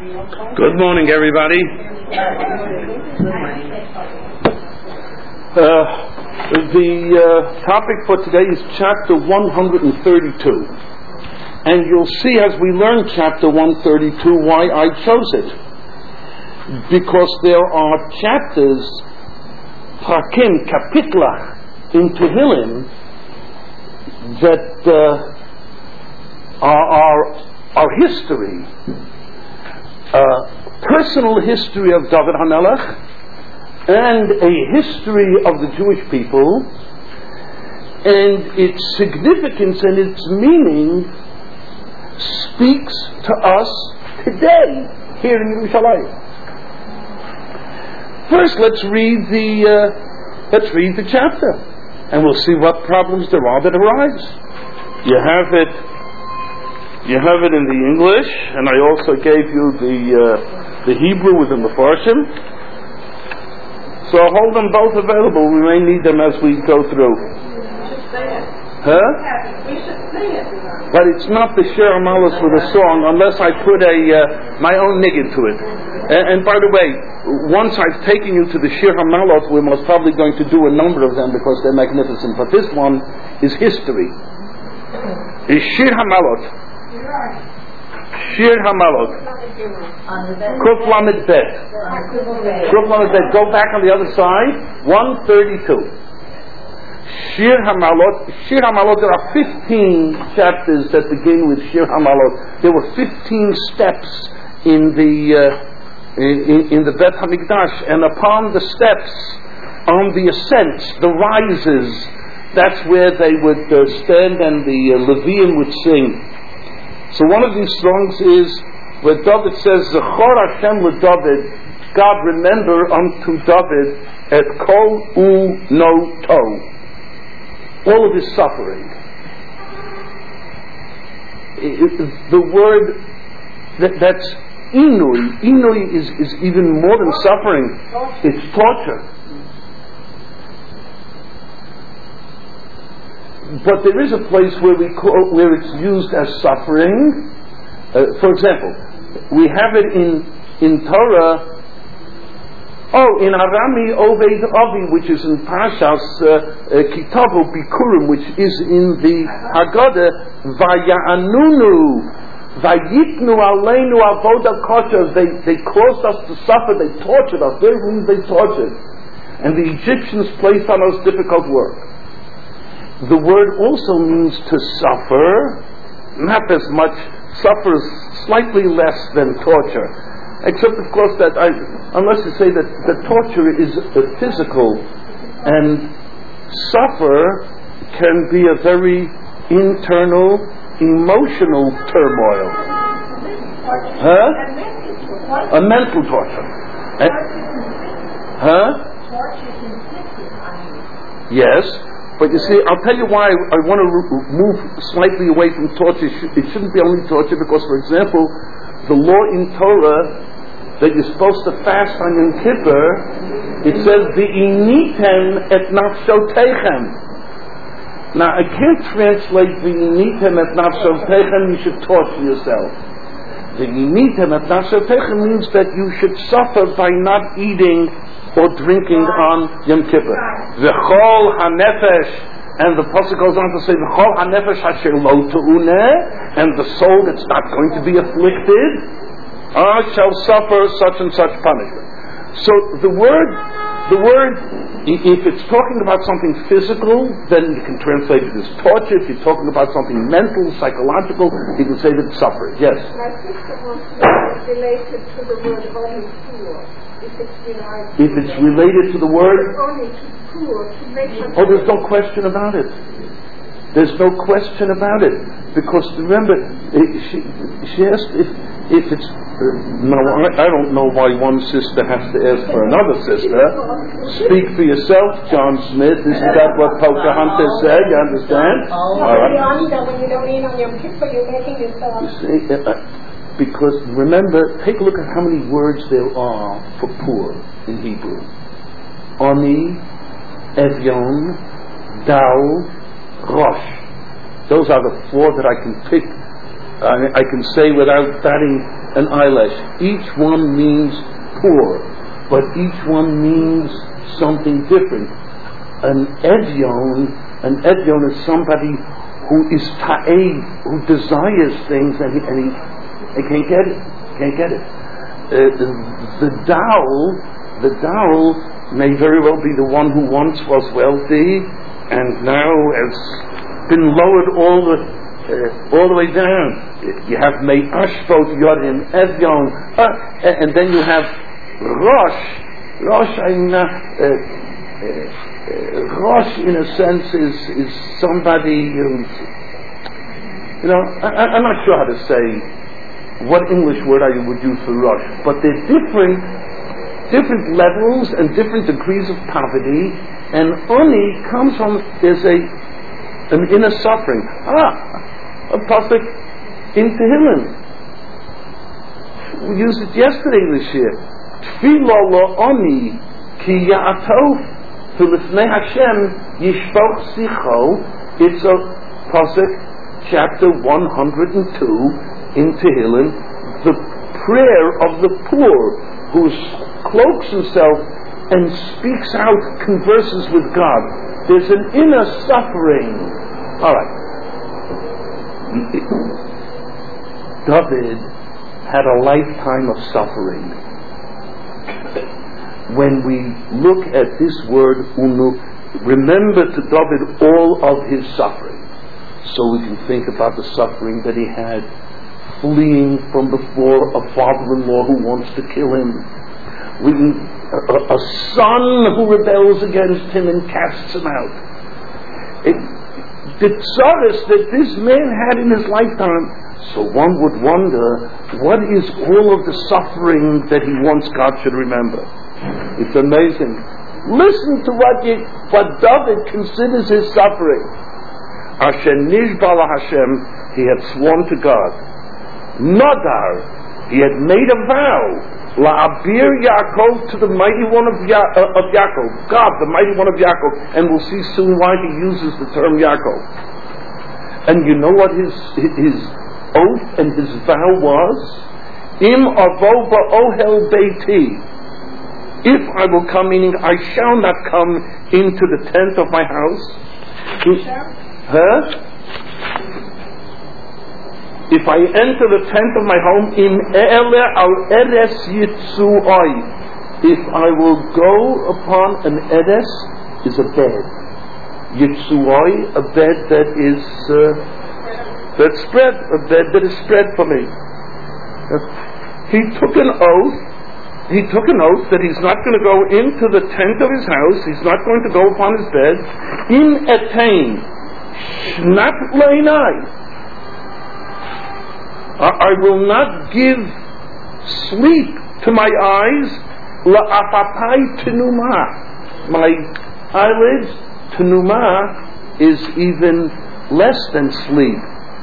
Good morning, everybody. The topic for today is chapter 132. And you'll see as we learn chapter 132 why I chose it. Because there are chapters, prakim, kapitlach, in Tehillim that are history. Personal history of David HaMelech and a history of the Jewish people, and its significance and its meaning speaks to us today here in Yerushalayim. First, let's read the chapter, and we'll see what problems there are that arise. You have it in the English, and I also gave you the Hebrew with the Mefarshim. So I'll hold them both available. We may need them as we go through. Huh? But it's not the Shir HaMalos with a song unless I put my own niggin to it. And by the way, once I've taken you to the Shir HaMalot, we're most probably going to do a number of them because they're magnificent. But this one is history. Is Shir HaMalot. Shir HaMalot. Kuf Lamed Bet. Kuf Lamed Bet. Go back on the other side. 132. Shir HaMalot. Shir HaMalot. There are 15 chapters that begin with Shir HaMalot. There were 15 steps in the Bet HaMikdash, and upon the steps, on the ascents, the rises, that's where they would stand, and the Levium would sing. So one of these songs is where David says, Zechor Hashem LeDavid, God remember unto David et kol unoto, all of his suffering. The word that's inui. Inui is even more than suffering. It's torture. But there is a place where it's used as suffering. For example, we have it in Torah. In Arami Oved Avi, which is in Parashas Kitabu Bikurim, which is in the Haggadah, Vaya'anunu, Vayitnu Aleinu Avoda Kosher. They caused us to suffer. They tortured us. They tortured, and the Egyptians placed on us difficult work. The word also means to suffer, not as much, suffers slightly less than torture. Except, of course, that unless you say that the torture is physical, and suffer can be a very internal, emotional turmoil. Huh? A mental torture. Yes. But you see, I'll tell you why I want to move slightly away from torture. It shouldn't be only torture because, for example, the law in Torah that you're supposed to fast on Yom Kippur, it says, V'initem et nafshotechem. Now, I can't translate V'initem et nafshotechem, you should torture yourself. V'initem et nafshotechem means that you should suffer by not eating or drinking on Yom Kippur. V'chol hanefesh, and the pasuk goes on to say, V'chol hanefesh asher lo te'uneh, and the soul that's not going to be afflicted, shall suffer such and such punishment. So the word, if it's talking about something physical, then you can translate it as torture. If you're talking about something mental, psychological, you can say that it's suffering. Yes? My sister wants to be related to the word only poor. If it's related to the word, there's no question about it. There's no question about it, because remember, she asked if it's. No, I don't know why one sister has to ask for another sister. Speak for yourself, John Smith. Isn't that what Pocahontas said? You understand? All right. When you don't eat on Yom Kippur, you're making yourself. You see, because remember, take a look at how many words there are for poor in Hebrew. Oni, Evyon, Dal, Rosh. Those are the four that I can pick. I can say without batting an eyelash. Each one means poor, but each one means something different. An Edyon is somebody who is ta'ev, who desires things and he can't get it. The Dowel may very well be the one who once was wealthy and now has been lowered all the way down. You have Me'ashvot Yodim Edyon, and then you have Rosh in a sense is somebody who's, I'm not sure how to say what English word I would use for Rosh, but they're different levels and different degrees of poverty, and Oni comes from, there's an inner suffering. A pasuk in Tehillim. We used it yesterday this year. Tefillah lo-oni ki ya'atov Filifnei Hashem Yishpoch Sicho. It's a pasuk, chapter 102 in Tehillim, the prayer of the poor who cloaks himself and speaks out, converses with God. There's an inner suffering. All right. David had a lifetime of suffering. When we look at this word unu, remember to David all of his suffering, so we can think about the suffering that he had fleeing from before a father-in-law who wants to kill him, a son who rebels against him and casts him out. The tzaras that this man had in his lifetime. So one would wonder, what is all of the suffering that he wants God should remember? It's amazing. Listen to what David considers his suffering. Asher nishba Hashem, he had sworn to God. Nadar, he had made a vow. La'abir Yaakov, to the mighty one of Yaakov, God, the mighty one of Yaakov, and we'll see soon why he uses the term Yaakov. And you know what his oath and his vow was? Im avo ba'ohel beiti. If I will come, meaning I shall not come into the tent of my house. If I enter the tent of my home, in ele al eres yitzuai, if I will go upon an eres, is a bed. Yitzuai, a bed that is that's spread, a bed that is spread for me. He took an oath that he's not going to go into the tent of his house, he's not going to go upon his bed. In etain, shnat leinai, I will not give sleep to my eyes. La'afapai tenuma, my eyelids, tenuma is even less than sleep.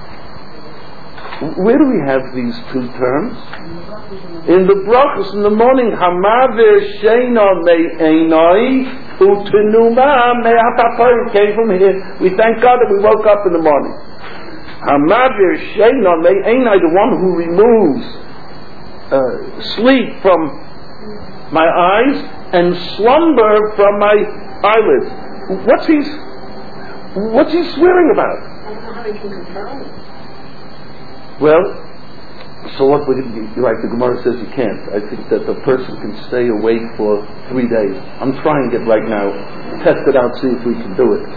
Where do we have these two terms? In the brachos in the morning, Hamaver Sheina Me'enai Utenuma Me'atapai came from here. We thank God that we woke up in the morning. Hamaver Sheina Me'enai, the one who removes sleep from my eyes and slumber from my eyelids. What's he swearing about? I don't know how he can control it. Well, so what would it be? Like the Gemara says you can't. I think that the person can stay awake for 3 days. I'm trying it right now. Test it out, see if we can do it.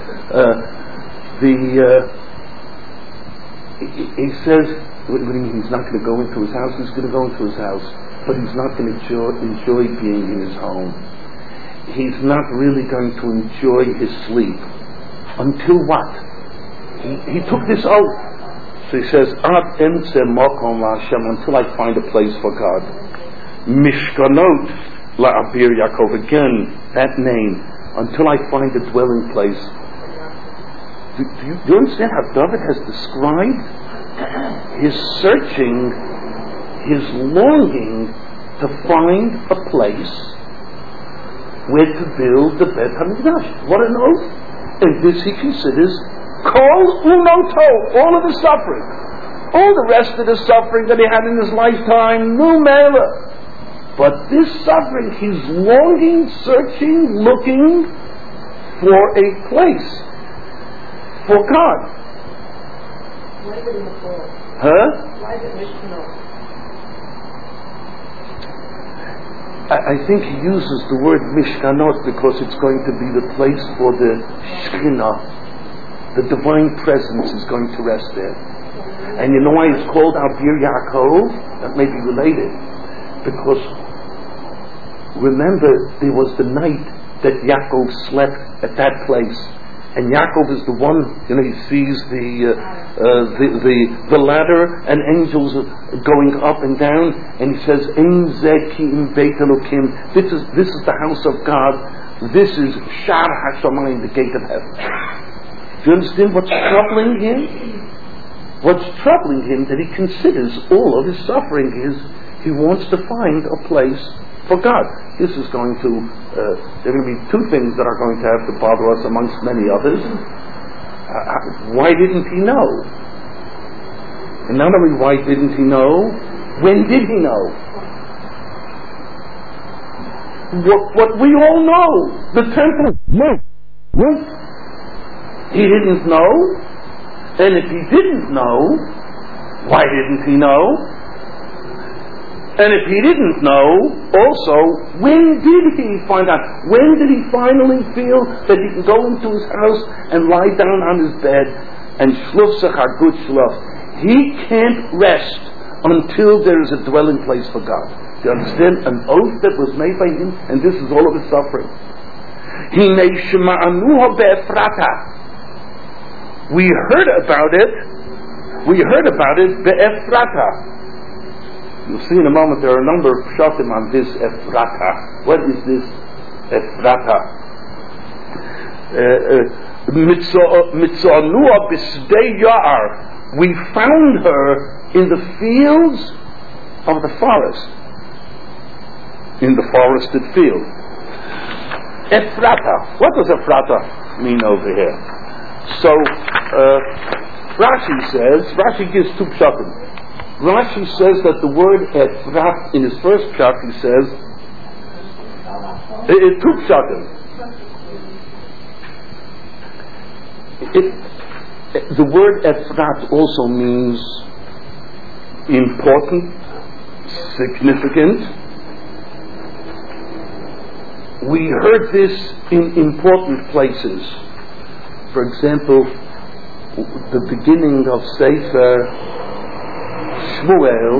He says, what do you mean he's not going to go into his house? He's going to go into his house, but he's not going to enjoy being in his home. He's not really going to enjoy his sleep. Until what? He took this oath. So he says, Ad emse makom Hashem, until I find a place for God. Mishkanot la'abir Yaakov, again, that name, until I find a dwelling place. Do you understand how David has described his searching, his longing to find a place where to build the Beit HaMikdash? What an oath! And this he considers Kol unoto, all of the suffering. All the rest of the suffering that he had in his lifetime, no matter. But this suffering, he's longing, searching, looking for a place for God. Why did it fall? Huh? Why did Mishkanot? I think he uses the word Mishkanot because it's going to be the place for the Shekhinah. The divine presence is going to rest there. And you know why it's called Abir Yaakov? That may be related. Because remember, there was the night that Yaakov slept at that place. And Yaakov is the one, he sees the ladder and angels going up and down, and he says, Ein zeh ki im beit Elokim. This is the house of God. This is Shar HaShamayim, the gate of heaven. Do you understand what's troubling him? What's troubling him that he considers all of his suffering is he wants to find a place for God. This is going to, there are going to be two things that are going to have to bother us amongst many others. Why didn't he know? And not only why didn't he know, when did he know? What we all know, the temple. No. He didn't know, and if he didn't know, why didn't he know? And if he didn't know, also, when did he find out? When did he finally feel that he can go into his house and lie down on his bed and shluf sich a good shluf? He can't rest until there is a dwelling place for God. Do you understand? An oath that was made by him, and this is all of his suffering. Hinei shema'anuha be'efrata. We heard about it be'efrata. You'll see in a moment there are a number of pshatim on this Ephrata. What is this Ephrata? Mitzonua b'sdei ya'ar. We found her in the fields of the forest. In the forested field. Ephrata. What does Ephrata mean over here? So, Rashi gives two pshatim. Rashi says that the word Ephrat, in his first pshat, he says, two pshatim. The word Ephrat also means important, significant. We heard this in important places. For example, the beginning of Sefer Shmuel.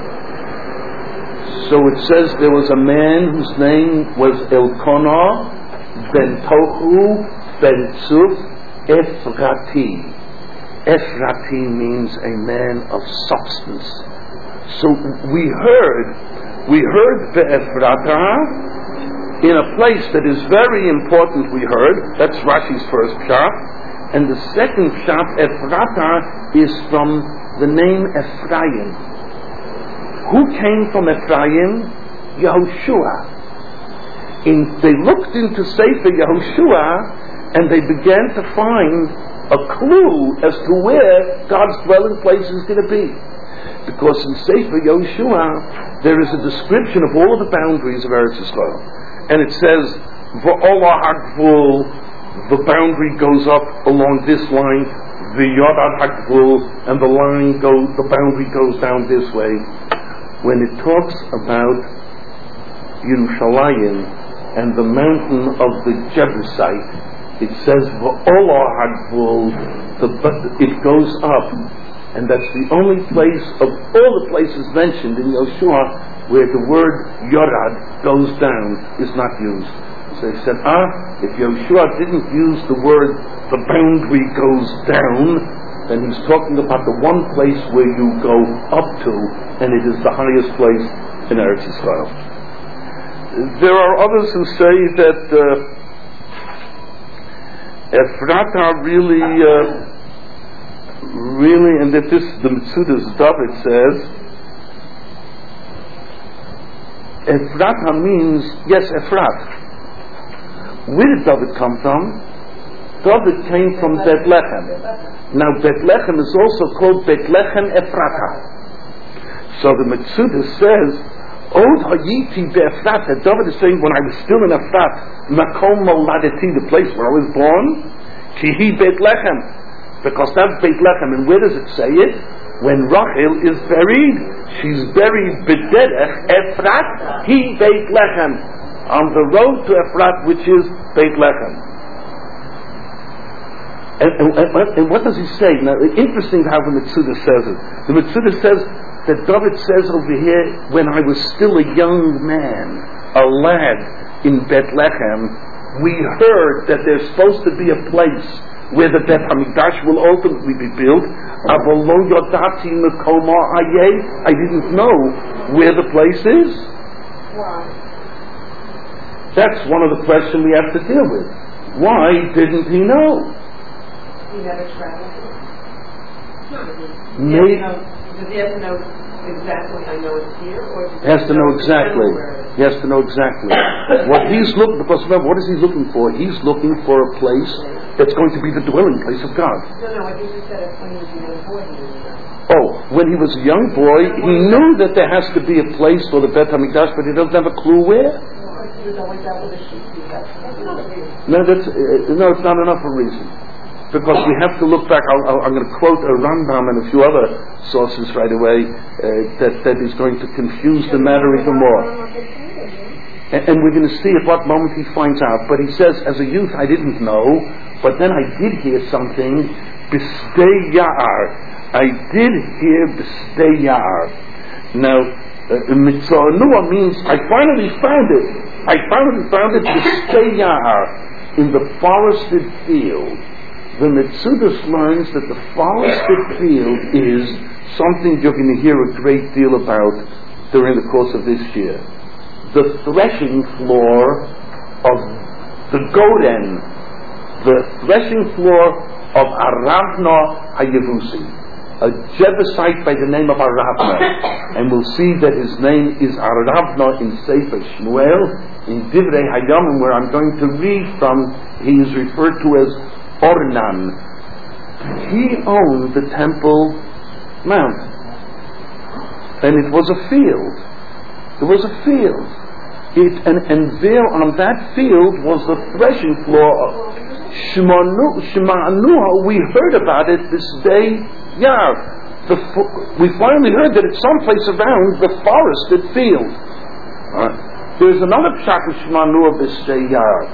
So it says there was a man whose name was Elkanah ben Tohu ben Tzuf Ephrati. Ephrati means a man of substance. So we heard Be'ephrata in a place that is very important. We heard, that's Rashi's first pshat, and the second pshat, Ephrata, is from the name Ephraim. Who came from Ephraim? Yehoshua. They looked into Sefer Yehoshua and they began to find a clue as to where God's dwelling place is going to be. Because in Sefer Yehoshua there is a description of all of the boundaries of Eretz Yisrael. And it says, V'olah ha'gvul, the boundary goes up along this line, the Yodad HaGvul, and the boundary goes down this way. When it talks about Yerushalayim and the mountain of the Jebusite, it says V'olah HaGvul, it goes up, and that's the only place of all the places mentioned in Yoshua where the word Yorad goes down is not used. So he said, if Yoshua didn't use the word the boundary goes down, then he's talking about the one place where you go up to, and it is the highest place in Eretz Yisrael. There are others who say that Ephrata really, and that this, the Metzudas David says, Ephrata means, yes, Ephrat. Where did David come from? David came from Bethlehem. Now Bethlehem is also called Bethlehem Ephrata. So the Metzudah says, Od Hayiti Be'Ephrata. David is saying, when I was still in Ephrat, Makom Moladeti, the place where I was born, Kihi Bethlehem, because that's Bethlehem. And where does it say it? When Rachel is buried, she's buried B'derech Ephrat, Hi Bethlehem, on the road to Ephrat, which is Bethlehem. And what does he say? Now, interesting how the Metzudah says it. The Metzudah says that David says over here, when I was still a young man, a lad in Bethlehem, we heard that there's supposed to be a place where the Beth Hamikdash will ultimately be built. I didn't know where the place is. Why? That's one of the questions we have to deal with. Why didn't he know? He never traveled. Maybe. Does he have to know exactly, I know it's here? Or He has to know exactly. He has to know exactly. What he's looking, because remember, what is he looking for? He's looking for a place that's going to be the dwelling place of God. No, I think you said it when he was a young boy, he didn't know. Oh, when he was a young boy, he knew that there has to be a place for the Beth HaMikdash, but he doesn't have a clue where. He was always out with a sheep. That's another reason. No, it's not enough a reason. Because we have to look back. I'm going to quote a Rambam and a few other sources right away that is going to confuse the matter even more. And we're going to see at what moment he finds out. But he says, as a youth I didn't know, but then I did hear something, B'stei Ya'ar. I did hear B'stei Ya'ar. Now, Mitzvah means I finally found it. I finally found it, B'stei Ya'ar, in the forested field. The Metzudah learns that the forested field is something you're going to hear a great deal about during the course of this year. The threshing floor of the Goden, the threshing floor of Aravna HaYevusi, a Jebusite by the name of Aravna. And we'll see that his name is Aravna in Sefer Shmuel. In Divrei Hayamim, where I'm going to read from, he is referred to as Ornan. He owned the Temple Mount, and it was a field. It was a field. And there on that field was the threshing floor of Shema'anuha. We heard about it this day. We finally heard that it's someplace around the forested field. There's another pshat of Shema'anuha this day.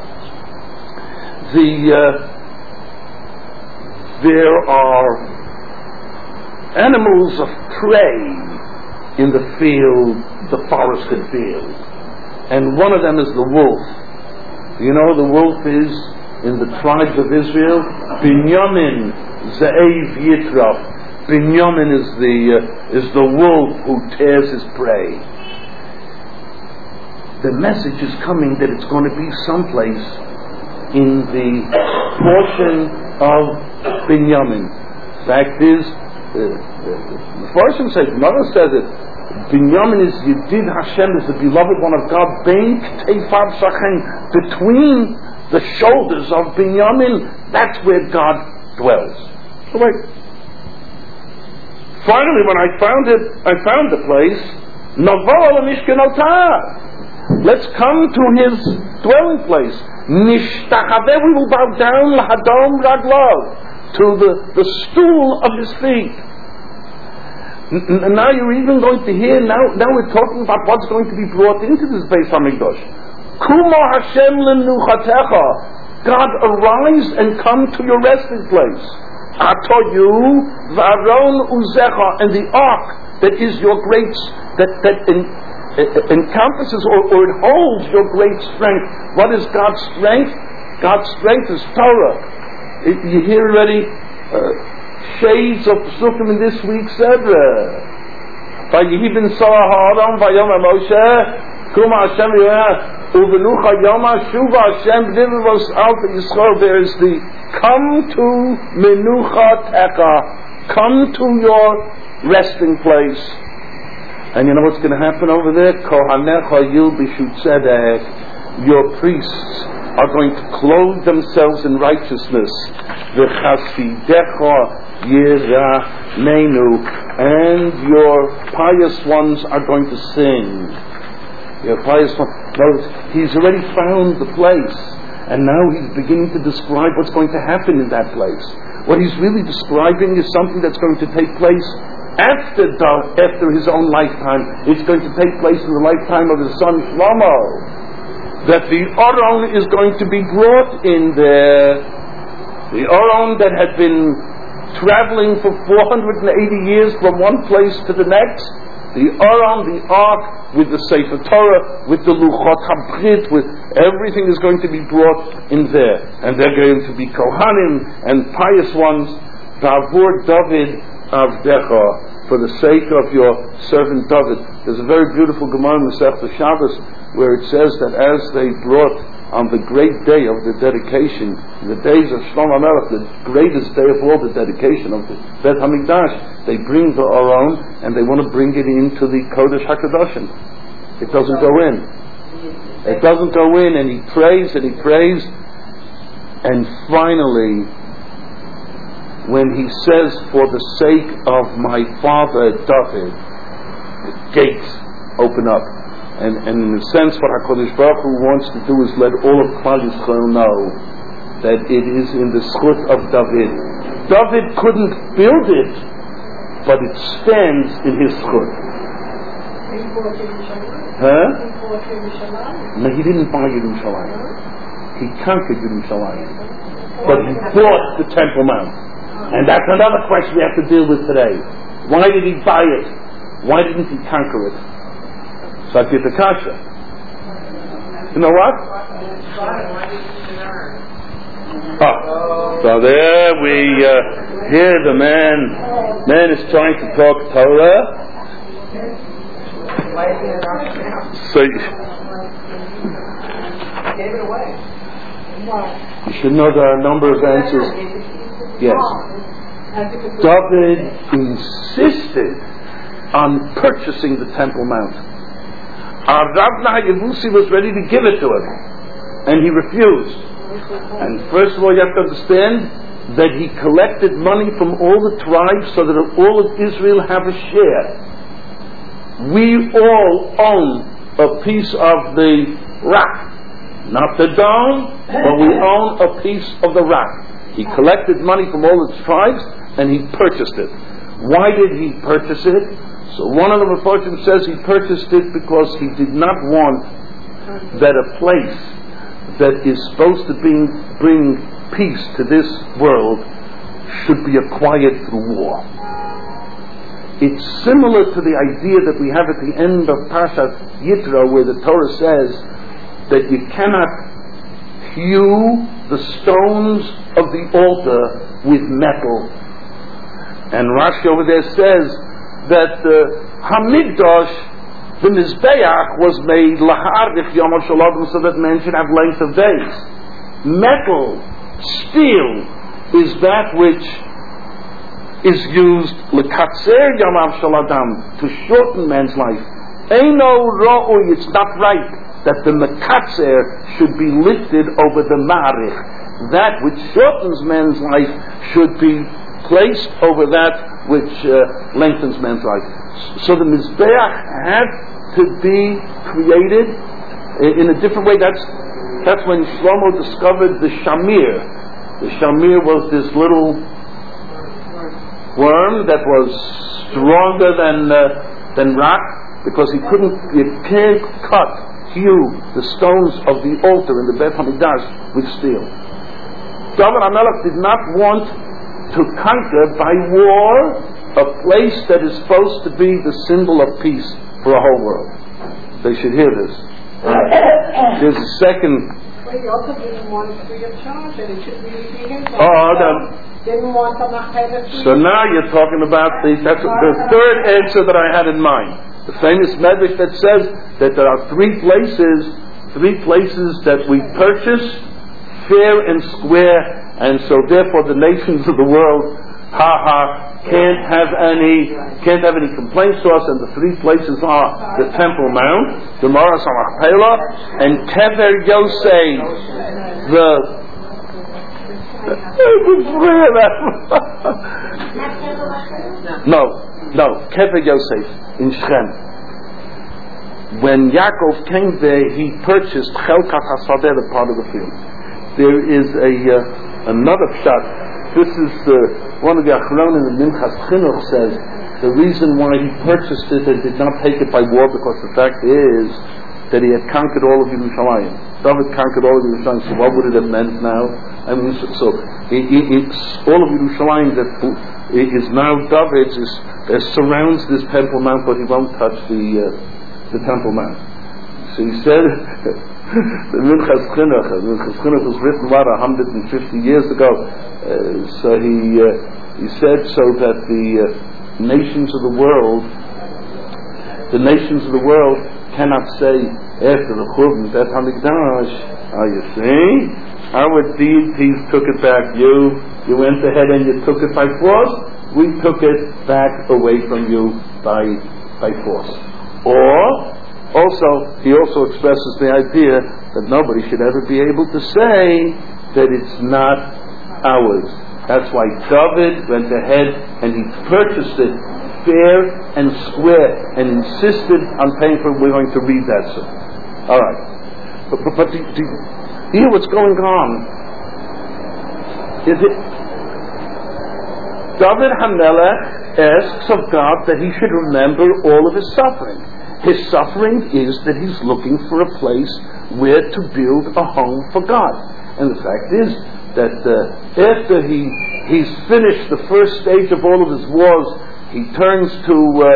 There are animals of prey in the field, the forested field. And one of them is the wolf. You know, the wolf is in the tribes of Israel. Binyamin Ze'ev Yitraf. Binyamin is the wolf who tears his prey. The message is coming that it's going to be someplace in the portion of Binyamin. Fact is, the Farshim says, the mother says it, Binyamin is Yedid Hashem, is the beloved one of God, Bein K'teifav Shachen, between the shoulders of Binyamin, that's where God dwells. So wait. Finally, when I found the place, Navol Mishkenotah. Let's come to his dwelling place. Nishtachaveh, we will bow down lahadom raglov, to the stool of his feet. Now you're even going to hear, now we're talking about what's going to be brought into this Beis HaMikdash. Kuma Hashem lenuchatecha, God, arise and come to your resting place. Atoyu v'aron uzecha, and the ark that is your great, that encompasses or it holds your great strength. What is God's strength? God's strength is Torah. You hear already shades of Pesukim in this week's Sedra. Vayihi ben Sarah ha'adam vayom Moshe kuma Hashem uvenucha yoma shuva Hashem b'divros alta Yisrael. There is the come to menucha techa, come to your resting place. And you know what's going to happen over there? Kohanecha yil b'shut tzedek. Your priests are going to clothe themselves in righteousness. V'chasidecha yirameinu, and your pious ones are going to sing. Your pious ones. Notice, he's already found the place, and now he's beginning to describe what's going to happen in that place. What he's really describing is something that's going to take place after his own lifetime. It's going to take place in the lifetime of his son Shlomo. That the Aron is going to be brought in there. The Aron that had been traveling for 480 years from one place to the next. The Aron, the Ark, with the Sefer Torah, with the Luchot HaBrit, with everything is going to be brought in there. And they're going to be Kohanim and pious ones. Ba'avur David Avdecha, for the sake of your servant David. There's a very beautiful Gemara in Masechta Shabbos where it says that as they brought on the great day of the dedication, the days of Shlomo Melech, the greatest day of all the dedication of the Bet HaMikdash, they bring the Aron and they want to bring it into the Kodesh HaKadoshim. It doesn't go in. It doesn't go in, and he prays, and finally, when he says, for the sake of my father David, the gates open up. And in a sense, what HaKadosh Baruch Hu wants to do is let all of Klal Yisrael know that it is in the schut of David. David couldn't build it, but it stands in his schut. Huh? No, he didn't buy Yerushalayim. He conquered Yerushalayim. But he bought the Temple Mount. And that's another question we have to deal with today. Why did he buy it? Why didn't he conquer it? So I get the kasha. You know what? So there we hear the man is trying to talk Torah. So you should know there are a number of answers. Yes. David insisted on purchasing the Temple Mount. Ravna Yevusi was ready to give it to him, and he refused. And first of all, you have to understand that he collected money from all the tribes so that all of Israel have a share. We all own a piece of the rock, not the dome, but we own a piece of the rock. He collected money from all the tribes, and he purchased it. Why did he purchase it? So one of the Mefarshim says he purchased it because he did not want that a place that is supposed to bring peace to this world should be acquired through war. It's similar to the idea that we have at the end of Parshat Yitro, where the Torah says that you cannot hew the stones of the altar with metal. And Rashi over there says that the Hamikdash, the Mizbeach, was made laha'arich Yom HaShalom, so that men should have length of days. Metal, steel, is that which is used lekatzer Yom HaShalom, to shorten man's life. Eino ro'ui, it's not right that the mekatzer should be lifted over the ma'arich. That which shortens man's life should be placed over that which lengthens man's life. So the Mizbeach had to be created in a different way. That's when Shlomo discovered the Shamir. The Shamir was this little worm that was stronger than rock, because you can't hew the stones of the altar in the Bet HaMikdash with steel. David HaMelech did not want to conquer by war a place that is supposed to be the symbol of peace for a whole world. They should hear this. There's a second. Well, he also didn't want it free of charge, and it should be him. Didn't want the So now you're talking about that's the third answer that I had in mind. The famous medrash that says that there are three places that we purchase fair and square. And so therefore the nations of the world, can't have any complaints to us, and the three places are the Temple Mount, the Maras HaMachpelah, and Kever Yosef. No, Kever Yosef in Shechem. When Yaakov came there, he purchased Chelkat HaSadeh, the part of the field. There is another pshat. This is one of the Achronim in Minchas Chinuch says the reason why he purchased it and did not take it by war, because the fact is that he had conquered all of Yerushalayim. David conquered all of Yerushalayim, so what would it have meant now? I mean, so it's all of Yerushalayim that is now David's, surrounds this Temple Mount, but he won't touch the Temple Mount. So he said, the Minchas Chinuch was written, 150 years ago. So he said so that the nations of the world cannot say after the Churban, that Hamikdash, you see, our deities took it back. You went ahead and you took it by force. We took it back away from you by force. Or he also expresses the idea that nobody should ever be able to say that it's not ours. That's why David went ahead and he purchased it fair and square and insisted on paying for it. We're going to read that soon. All right. But do you hear what's going on? Is it David HaMelech asks of God that he should remember all of his suffering. His suffering is that he's looking for a place where to build a home for God. And the fact is that after he's finished the first stage of all of his wars, he turns to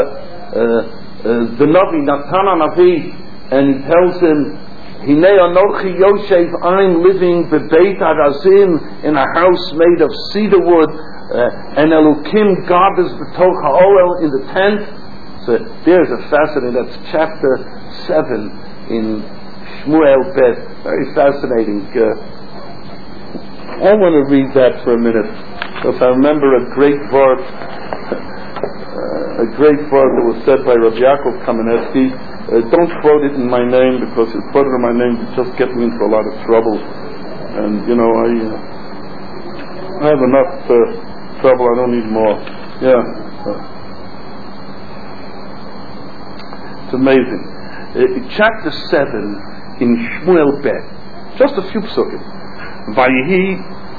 the Navi, Natan HaNavi, and he tells him, Hinei Anochi Yosef, I'm living bebeit harazim, in a house made of cedar wood, and Elokim, God is b'toch ha'oel, in the tent. So there's a fascinating, that's chapter 7 in Shmuel Bet, very fascinating. I want to read that for a minute, because I remember a great verse that was said by Rabbi Yaakov Kamenetsky. Don't quote it in my name, because if you quote it in my name, it just gets me into a lot of trouble. And I have enough trouble. I don't need more. Yeah, it's amazing. Chapter 7 in Shmuel Bet, just a few psukim. Vayihi.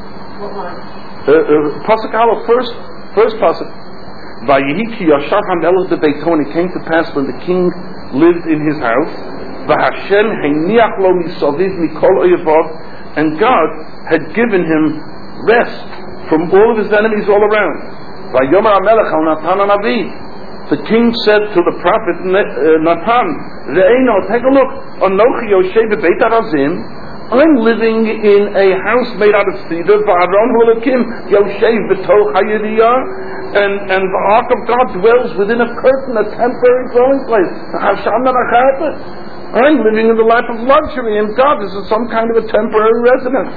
Pasuk Aleph, first pasuk. Vayihi ki yashav hamelech bebeito, and it came to pass when the king lived in his house, v'Hashem heiniach lo misaviv mikol oyevav, and God had given him rest from all of his enemies all around. Vayomer hamelech al Natan HaNavi, the king said to the prophet Natan, Re'eno, take a look, Anochi Yosef bebeit harazim, I'm living in a house made out of cedar, v'Aron Hulakim Yosef b'toch hayiriyah, and the ark of God dwells within a curtain, a temporary dwelling place. I'm living in the life of luxury, and God is in some kind of a temporary residence.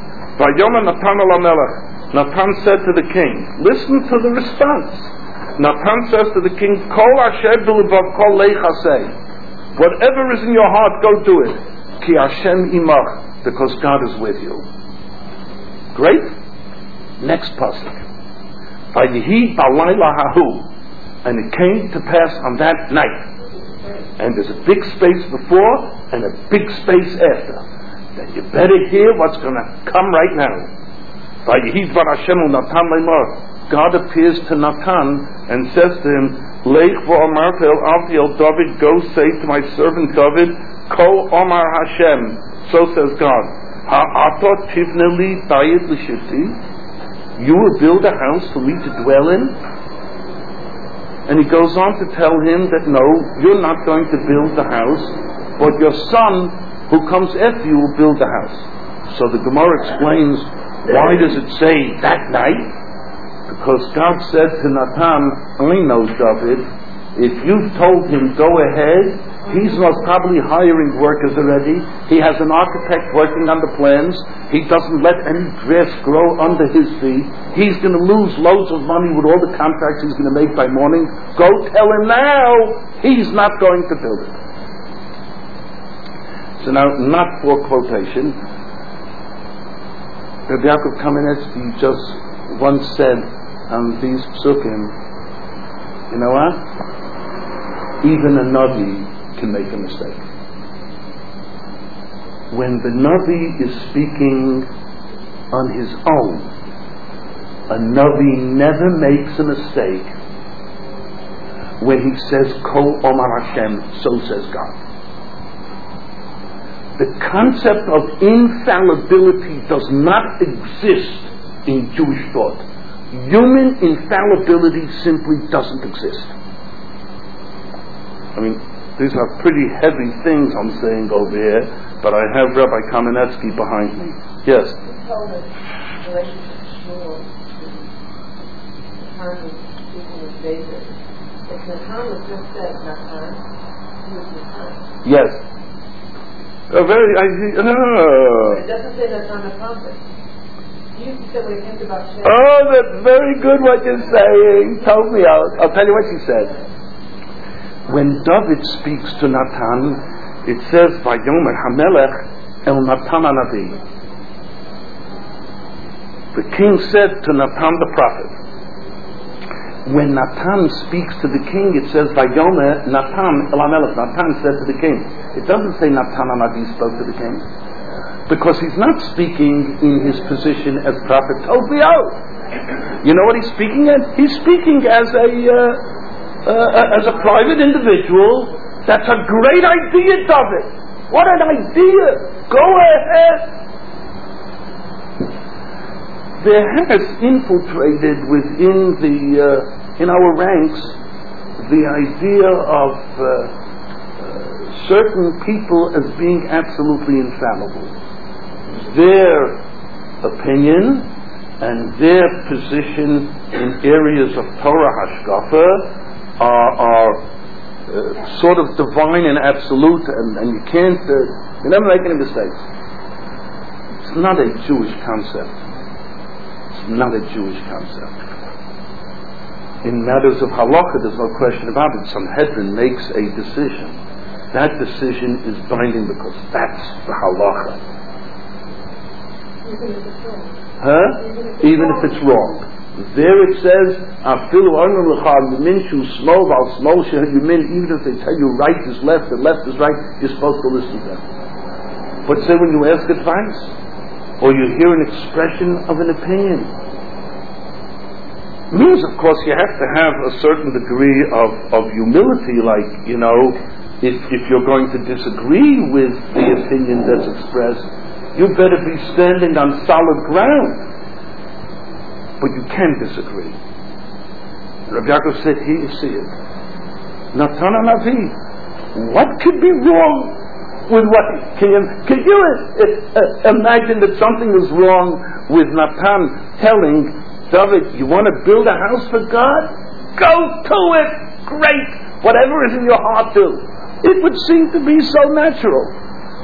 Natan said to the king, listen to the response. Natan says to the king, Kol asher b'levav kol leichasei, whatever is in your heart, go do it. Ki Hashem imach, because God is with you. Great. Next pasuk. Vayihi balayla hahu, and it came to pass on that night. And there's a big space before and a big space after. Then you better hear what's going to come right now. Vayihi dvar Hashem u'Natan leimor. God appears to Natan and says to him, Leich v'omarta el avdi el David, go say to my servant David, Ko Omar Hashem, so says God, Ha'ata tivne li bayit l'shivti, you will build a house for me to dwell in? And he goes on to tell him that no, you're not going to build the house, but your son who comes after you will build the house. So the Gemara explains, why does it say that night? Because God said to Natan, I know David, if you've told him go ahead, he's most probably hiring workers already. He has an architect working on the plans. He doesn't let any grass grow under his feet. He's going to lose loads of money with all the contracts he's going to make by morning. Go tell him now he's not going to build it. So now, not for quotation, Rabbi Yaakov Kamenetsky just once said on these psukim, you know what? Even a Navi can make a mistake. When the Navi is speaking on his own, a Navi never makes a mistake when he says, Kol Omar Hashem, so says God. The concept of infallibility does not exist in Jewish thought. Human infallibility simply doesn't exist. I mean, these are pretty heavy things I'm saying over here, but I have Rabbi Kamenetsky behind me. Yes? You told us the relationship to Shmuel, Natan was speaking with David. If Natan was just said Natan, he was Natan. Yes. It doesn't say Natan the prophet. You used to say when it came about Shem. Oh, that's very good what you're saying. Told me. I'll tell you what she said. When David speaks to Natan, it says, Vayomer HaMelech El Natan HaNavi. The king said to Natan the prophet. When Natan speaks to the king, it says, Vayomer Natan El HaMelech. Natan said to the king. It doesn't say Natan HaNavi spoke to the king. Because he's not speaking in his position as prophet Tovio. You know what he's speaking at? He's speaking as a private individual. That's a great idea, David. What an idea! Go ahead. There has infiltrated within in our ranks the idea of certain people as being absolutely infallible. Their opinion and their position in areas of Torah Hashkafa are sort of divine and absolute, and you can't, you never make any mistakes. It's not a Jewish concept. It's not a Jewish concept. In matters of halacha, there's no question about it. Sanhedrin makes a decision. That decision is binding because that's the halacha. Even if it's wrong. There it says, even if they tell you right is left and left is right, you're supposed to listen to them. But say when you ask advice, or you hear an expression of an opinion, means of course you have to have a certain degree of humility, like, you know, if you're going to disagree with the opinion that's expressed, you better be standing on solid ground. But you can disagree. Rabbi Yaakov said, here you see it. Natan HaNavi. What could be wrong with what? Can you imagine that something was wrong with Natan telling David, you want to build a house for God? Go to it! Great! Whatever is in your heart, do. It would seem to be so natural.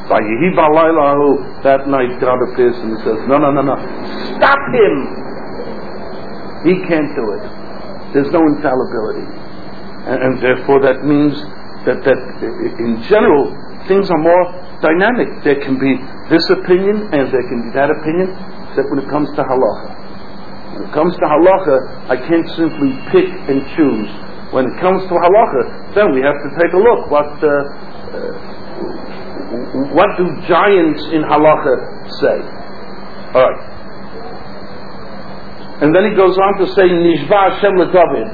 That night God appears and says, no. Stop him! He can't do it. There's no infallibility. And therefore that means that in general things are more dynamic. There can be this opinion and there can be that opinion, except when it comes to halacha. When it comes to halacha, I can't simply pick and choose. When it comes to halacha, then we have to take a look. What do giants in halacha say? All right. And then he goes on to say, Nishva Hashem LeDavid.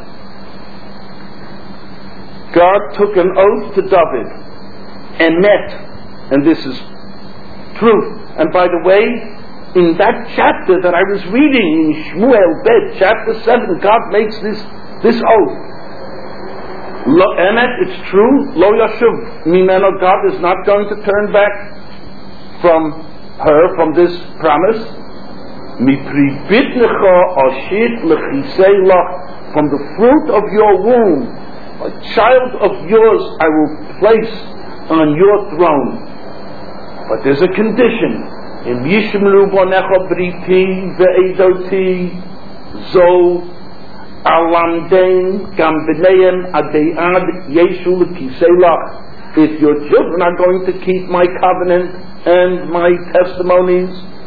God took an oath to David, emet, and this is truth. And by the way, in that chapter that I was reading in Shmuel Bet, chapter 7, God makes this oath. Lo emet, it's true. Lo yashuv mimeno, God is not going to turn back from her, from this promise. Mipri bitnecha ashit lechisei lach, from the fruit of your womb, a child of yours I will place on your throne. But there's a condition. Im yishmru bonecha briti ve'edoti zo alamdein gam b'neim ade'ad yeshu l'kisei lach. If your children are going to keep my covenant and my testimonies,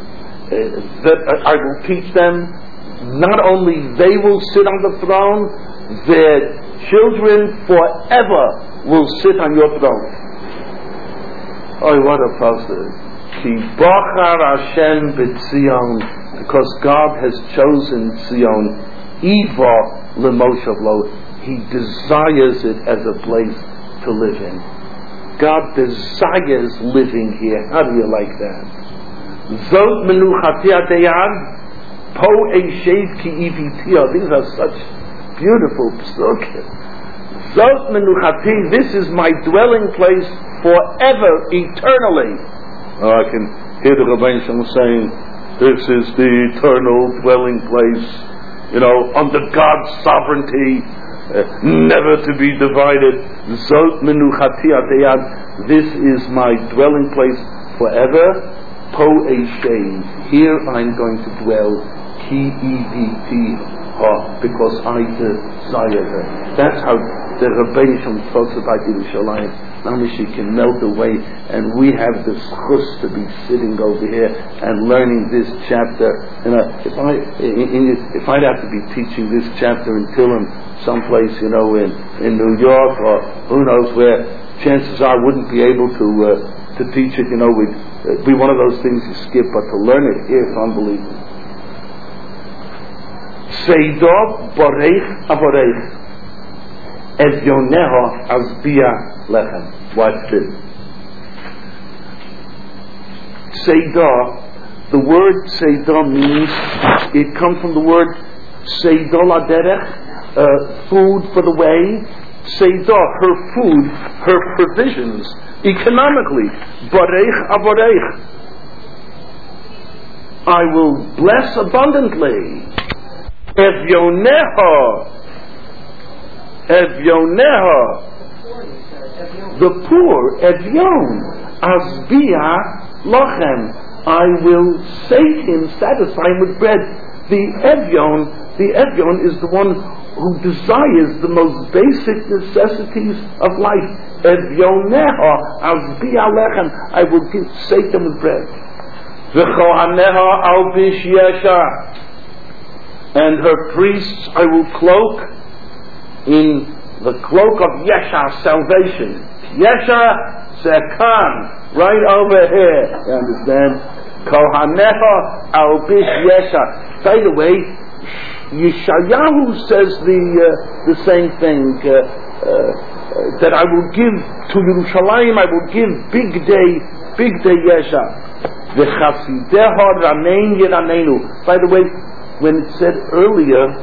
that I will teach them. Not only they will sit on the throne, their children forever will sit on your throne. Oh, what a passage. Ki bachar Hashem b'Tzion, because God has chosen Zion, Iva l'moshav lo. He desires it as a place to live in. God desires living here. How do you like that? Zot menuchati adeyad, po eishev ki ivitio. These are such beautiful psukim. Zot menuchati, this is my dwelling place forever, eternally. Oh, I can hear the Rebbeinu Shalom saying, this is the eternal dwelling place, under God's sovereignty, never to be divided. Zot menuchati adeyad, this is my dwelling place forever. Po eishev, here I'm going to dwell. Ki iviti ha, because I desire her. That's how the Rebbeinu Shalom talks about Yerushalayim. She can melt away, and we have the chus to be sitting over here and learning this chapter. If I'd have to be teaching this chapter in Tillam, someplace in New York or who knows where, chances are I wouldn't be able to teach it. It'd be one of those things you skip, but to learn it here, it's unbelievable. Seidov borech avorech. Evyoneho azbia lechem. Watch this. Seidah, the word Seidah means, it comes from the word Seidah laderech, food for the way. Seidah, her food, her provisions, economically. Borech avorech. I will bless abundantly. Evyoneho. Evyoneha, the poor, Evyon, Azbia Lochem, I will sate him, satisfy him with bread. The Evyon is the one who desires the most basic necessities of life. Evyoneha, Azbia Lechem, I will sate them with bread. V'chohaneha albish yesha, and her priests I will cloak in the cloak of Yesha, salvation. Yesha Zekan, right over here. You understand? Kohanecha albish Yesha. By the way, Yeshayahu says the same thing, that I will give to Yerushalayim, I will give big day Yesha. V'chasideha ranein yiranenu. By the way, when it said earlier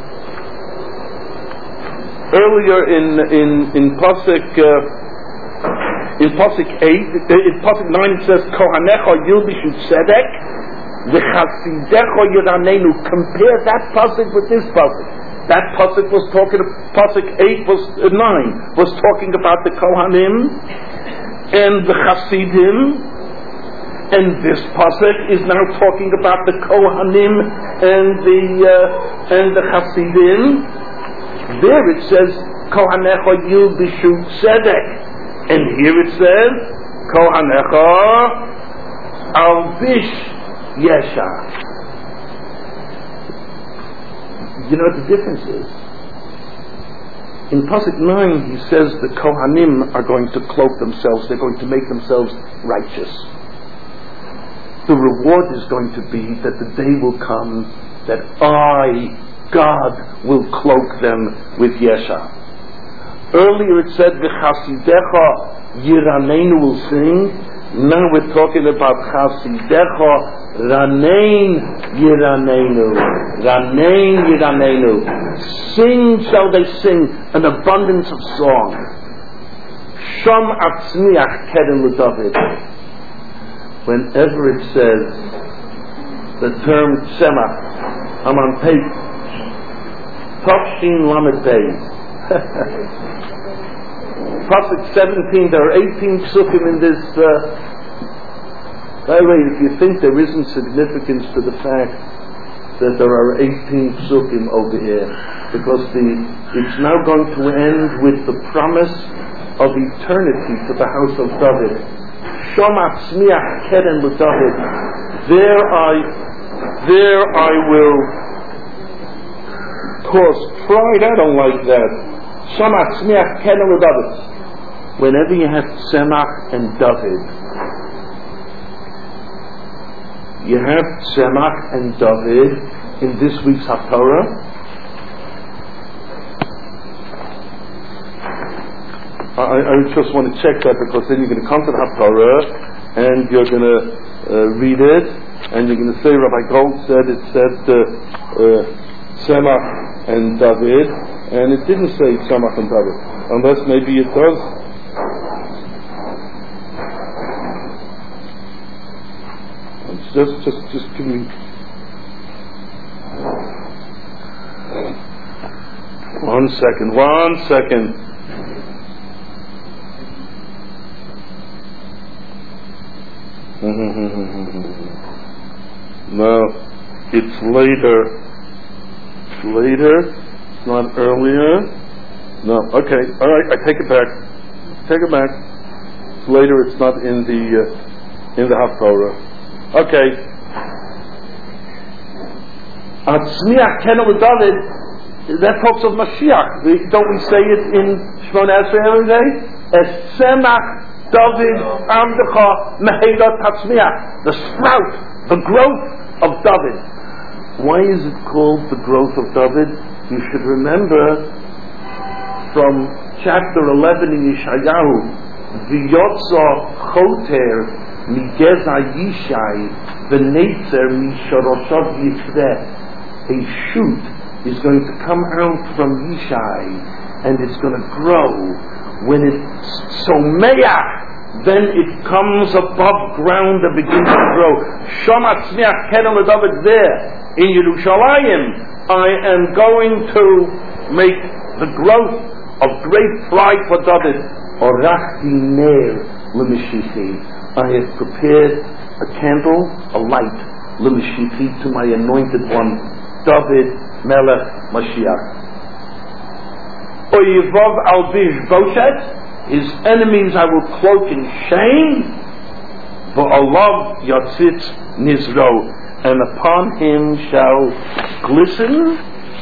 in Pasuk 8, in Pasuk 9 it says Kohanecha yilbishu tzedek v'chasidecha yiranenu. Compare that pasuk with this pasuk. That pasuk was talking. Pasuk 8 was 9 was talking about the Kohanim and the Chasidim, and this pasuk is now talking about the Kohanim and the Chasidim. There it says Kohanecha yilbishu tzedek, and here it says Kohanecha albish Yesha. You know what the difference is? In Pasuk 9 he says the Kohanim are going to cloak themselves, they're going to make themselves righteous. The reward is going to be that the day will come that God will cloak them with Yesha. Earlier it said V'chasidecha yiranenu will sing. Now we're talking about Chasidecha ranein yiranenu. Ranein yiranenu. Sing shall they sing, an abundance of song. Shom atzmiach keren l'David. Whenever it says the term tzemach, I'm on page Tafshin Lamed Beis. Pasuk 17, there are 18 psukim in this. By the way, if you think there isn't significance to the fact that there are 18 psukim over here, because it's now going to end with the promise of eternity to the house of David. Shom atzmiach keren l'David. There I There I will cause pride. I don't like that. Shamach Tzmiach Ken David. Whenever you have Tzemach and David, you have Tzemach and David in this week's Haftorah. I just want to check that, because then you're going to come to the Haftorah and you're going to read it, and you're going to say Rabbi Gold said it said Tzemach and David, and it didn't say Tzemach and David, unless maybe it does. Just give me one second. No, it's later. It's not earlier. No, okay, all right. I take it back. It's later. It's not in the Haftorah. Okay. Tzmiach Ken David. That talks of Mashiach. Don't we say it in Shmona Esrei every day? Es Tzemach David Amdecha Meheirat Hatzmiach. The sprout, the growth of David. Why is it called the growth of David? You should remember from chapter 11 in Yeshayahu, V'yotza Choter Migeza Yishai V'netzer Misharoshav Yifreh. A shoot is going to come out from Yishai, and it's going to grow. When it's someach, then it comes above ground and begins to grow. Shama Tzmiach Ken David there in Yerushalayim. I am going to make the growth of great pride for David. Orachti ner l'mishichi. I have prepared a candle, a light, l'mishichi, to my anointed one, David Melech Mashiach. Oyevav al bishboshet, his enemies I will cloak in shame. V'alav yatzit nizro, and upon him shall glisten,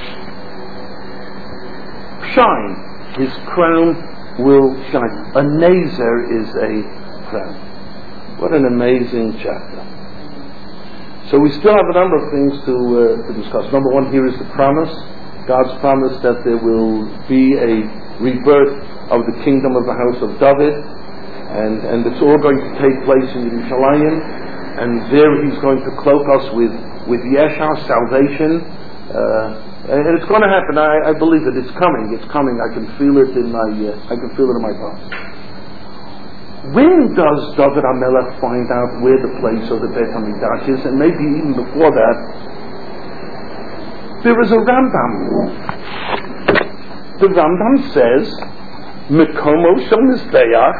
shine. His crown will shine. A nazer is a crown. What an amazing chapter. So we still have a number of things to discuss. Number one, here is the promise. God's promise that there will be a rebirth of the kingdom of the house of David, and it's all going to take place in Yerushalayim, and there he's going to cloak us with Yeshua, salvation, and it's going to happen. I believe it. It's coming. I can feel it in my bones. When does David HaMelech find out where the place of the Beit HaMikdash is? And maybe even before that, there is a Rambam. The Rambam says, Mekomo shel Mizbeach.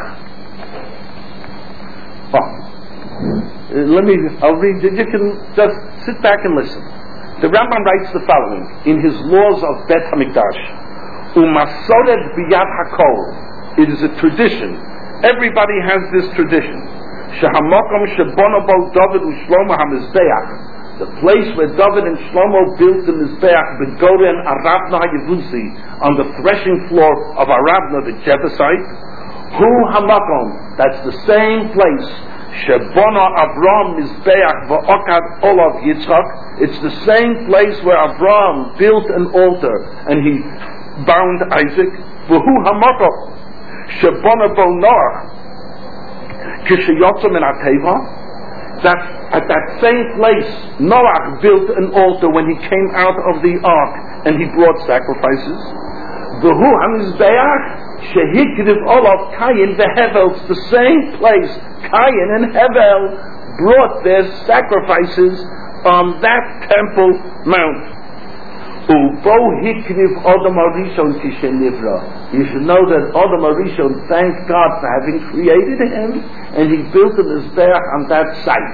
I'll read it. You can just sit back and listen. The Rambam writes the following in his laws of Beit HaMikdash. Umasoret biyad hakol. It is a tradition. Everybody has this tradition. Shehamokom shebono bo David u'Shlomo hamizbeach. The place where David and Shlomo built the mizbeach, begoren Aravna haYevusi, on the threshing floor of Aravna the Jebusite. Hu hamakom. That's the same place. Shebono Avram mizbeach va'okad olav Yitzchak. It's the same place where Avram built an altar and he bound Isaac. V'hu hamakom. Shebona bo Noach kishayotza min hateva. That at that same place Noach built an altar when he came out of the ark and he brought sacrifices. V'hu hamizbeach shehikriv olav Kayin veHevel. It's the same place Kayin and Hevel brought their sacrifices on that temple mount. You should know that Adam Arishon thanked God for having created him, and he built a mizbeach on that site.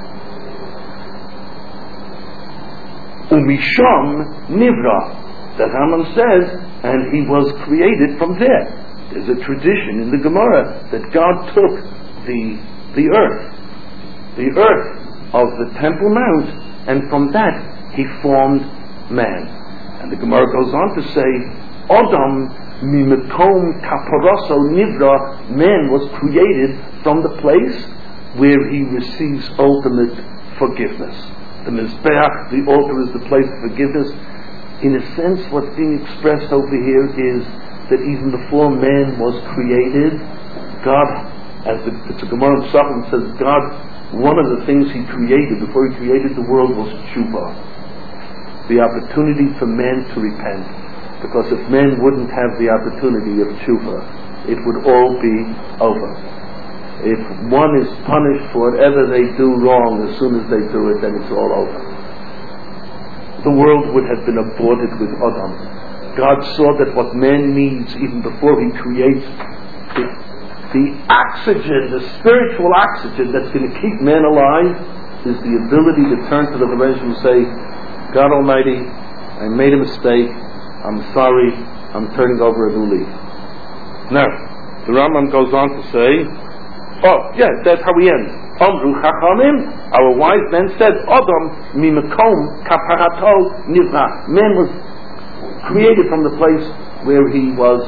Umisham Nivra, the Rambam says, and he was created from there. There's a tradition in the Gemara that God took the earth of the Temple Mount, and from that he formed man. And the Gemara goes on to say, Adam mimekom kaparaso nivra, man was created from the place where he receives ultimate forgiveness. The Mizbeach, the altar, is the place of forgiveness. In a sense, what's being expressed over here is that even before man was created, God, as the Gemara in Psachim says, God, one of the things he created before he created the world was tshuva, the opportunity for man to repent. Because if man wouldn't have the opportunity of tshuva, it would all be over. If one is punished for whatever they do wrong, as soon as they do it, then it's all over. The world would have been aborted with Adam. God saw that what man needs, even before he creates the oxygen, the spiritual oxygen that's going to keep man alive, is the ability to turn to the Rebbeinu and say, God Almighty, I made a mistake, I'm sorry, I'm turning over a new leaf. Now, the Rambam goes on to say, that's how we end. Amru Chachamim, our wise men said, Adam mimekom kaparato nivra. Man was created from the place where he was,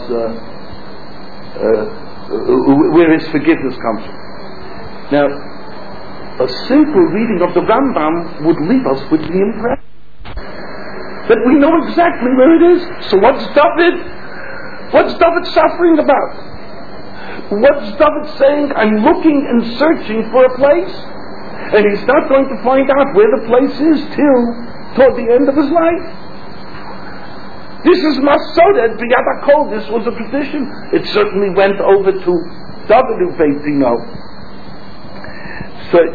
where his forgiveness comes from. Now, a simple reading of the Rambam would leave us with the impression that we know exactly where it is. So what's David suffering about? What's David saying? I'm looking and searching for a place, and he's not going to find out where the place is till toward the end of his life. This is Masoded B'Yadakol. This was a tradition. It certainly went over to David Uveitino. So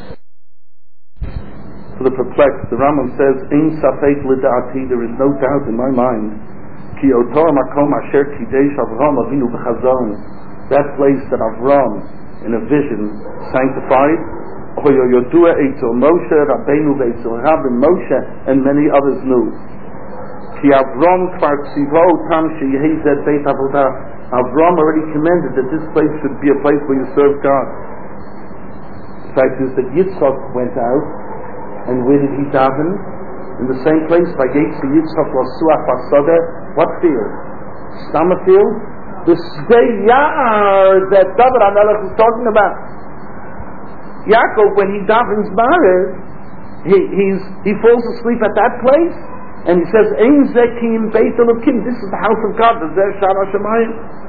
for the perplexed, the Rambam says, "Ein safek l'da'ati." There is no doubt in my mind. Ki otor makom asher kidesh Avraham Avinu b'chazon. That place that Avram, in a vision, sanctified. Hoyo yodua eitzel Moshe Rabbeinu ve'etzel Rabbi Moshe, and many others knew. Ki Avram kvar tzivo tam sheyehi zed beit avodah. Avram already commanded that this place should be a place where you serve God. The fact is that Yitzchak went out, and where did he daven? In the same place, by Yetzi Yitzchak Lasuach Basada. What field? Stama field? The Sdei Ya'ar that David HaMelech was talking about. Yaakov, when he davens Maariv, he falls asleep at that place, and he says, Ein Zekim Beit Elokim. This is the house of God. The Zer Shar HaShamayim.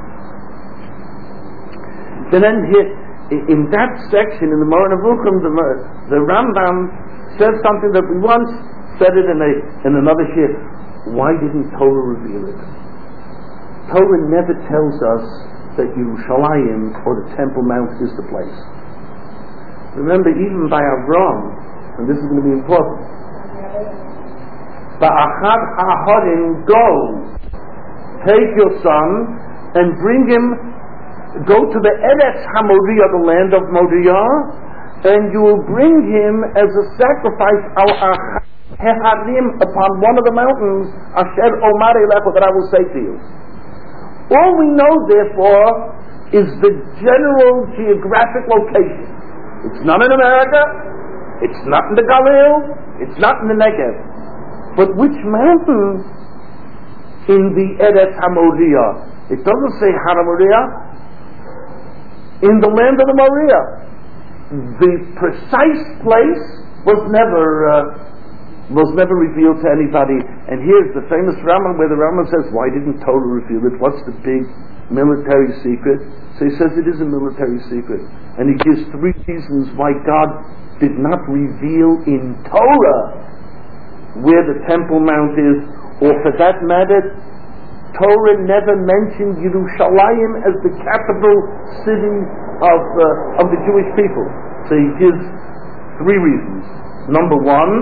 Then here, in that section, in the Moreh Nevuchim, the Rambam says something that we once said it in another shir. Why didn't Torah reveal it? Torah never tells us that Yerushalayim, or the Temple Mount, is the place. Remember, even by Avram, and this is going to be important, Ba'achad ha'aharim, go, take your son, and bring him, go to the Eretz HaMoriah, the land of Moriah, and you will bring him as a sacrifice upon one of the mountains, Asher Omar Elecha, that I will say to you. All we know, therefore, is the general geographic location. It's not in America, it's not in the Galil, it's not in the Negev. But which mountain in the Eretz HaMoriah? It doesn't say Har HaMoriah. In the land of the Moriah. The precise place was never revealed to anybody. And here's the famous Rambam, where the Rambam says, why didn't Torah reveal it? What's the big military secret? So he says it is a military secret. And he gives 3 reasons why God did not reveal in Torah where the Temple Mount is, or for that matter, Torah never mentioned Yerushalayim as the capital city of the Jewish people. So he gives 3 reasons. Number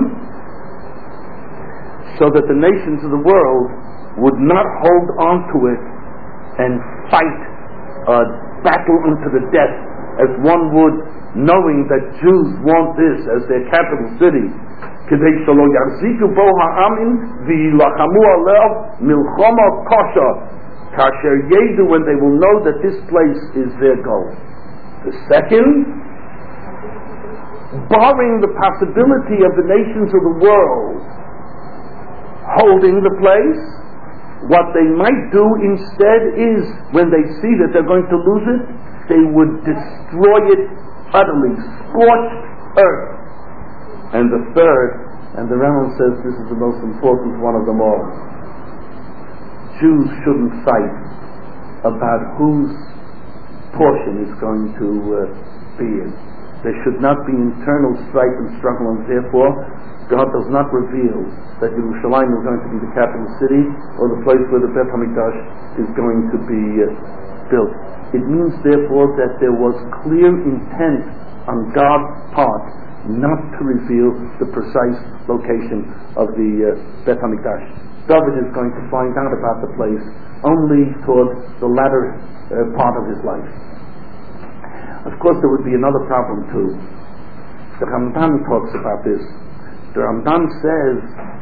1, so that the nations of the world would not hold on to it and fight a battle unto the death, as one would, knowing that Jews want this as their capital city. K'dei shelo yarziku bo ha'amin v'yilachamu alev milchama kosha, kasher yedu, when they will know that this place is their goal. The second, barring the possibility of the nations of the world holding the place. What they might do instead is, when they see that they're going to lose it, they would destroy it utterly, scorched earth. And the third, and the Rambam says this is the most important one of them all, Jews shouldn't fight about whose portion is going to be in. There should not be internal strife and struggle, and therefore God does not reveal that Yerushalayim is going to be the capital city or the place where the Beit HaMikdash is going to be built. It means therefore that there was clear intent on God's part not to reveal the precise location of the Beit HaMikdash. David is going to find out about the place only toward the latter part of his life. Of course, there would be another problem too. The Ramban talks about this. The Ramban says,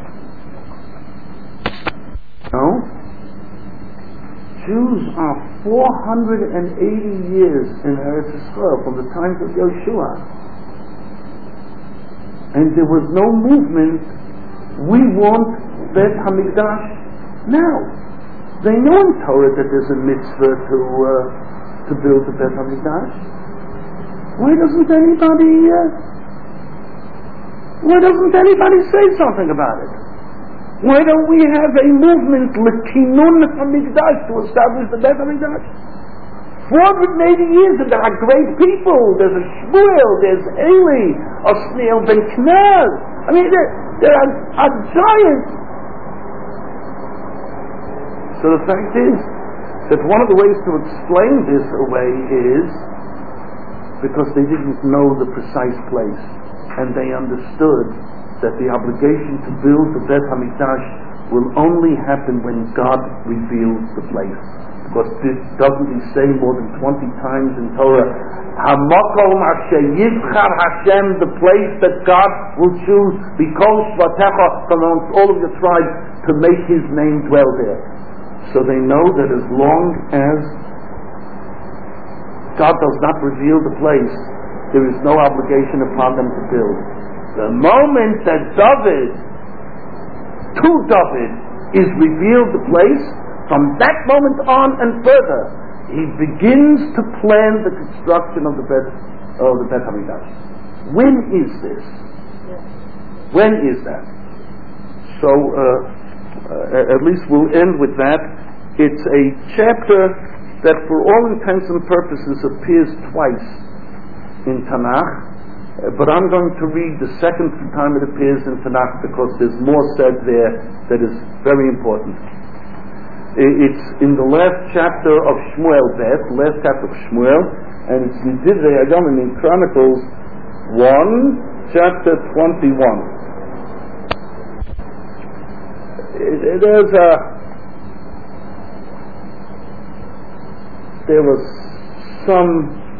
no, Jews are 480 years in Eretz Yisrael from the times of Yoshua, and there was no movement. We want Beit HaMikdash now. They know in Torah that there's a mitzvah to build the Beit HaMikdash. Why doesn't anybody say something about it? Why don't we have a movement L'Kinun HaMikdash to establish the Beit HaMikdash? 480 years, and there are great people. There's a Shmuel, there's Eli, Osniel ben Knaz. I mean, there are giants. So the fact is that one of the ways to explain this away is because they didn't know the precise place, and they understood that the obligation to build the Beit HaMikdash will only happen when God reveals the place. Because doesn't he say more than 20 times in Torah, Hamakom Asher Yivchar Hashem, the place that God will choose, because Shvatecha, from amongst all of your tribes, to make his name dwell there. So they know that as long as God does not reveal the place, there is no obligation upon them to build. The moment that David is revealed the place, from that moment on and further, he begins to plan the construction of the Beit HaMikdash. When is this? When is that? So, at least we'll end with that. It's a chapter that for all intents and purposes appears twice in Tanakh, but I'm going to read the second time it appears in Tanakh because there's more said there that is very important. It's in the last chapter of Shmuel, and it's in Divrei Hayom in Chronicles 1, chapter 21. There was some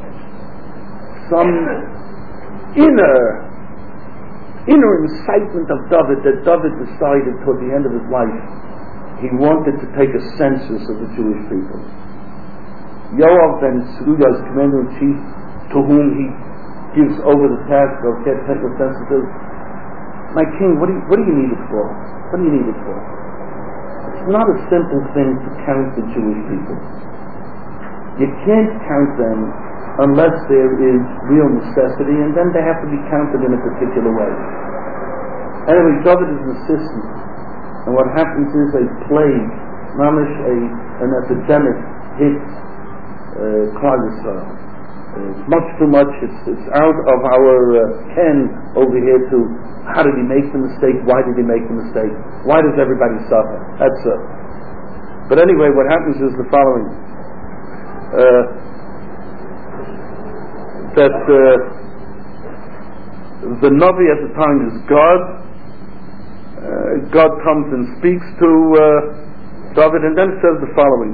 inner incitement of David that David decided toward the end of his life he wanted to take a census of the Jewish people. Yoav ben Tzruya's commander-in-chief, to whom he gives over the task of taking the census, my king, what do you need it for? What do you need it for? It's not a simple thing to count the Jewish people. You can't count them unless there is real necessity, and then they have to be counted in a particular way. Anyway, David is an assistant, and what happens is a plague, an epidemic hits Klal Yisrael. It's much too much. It's out of our ken over here to how did he make the mistake? Why did he make the mistake? Why does everybody suffer? That's it. But anyway, what happens is the following. That the Navi at the time is God. God comes and speaks to David, and then says the following: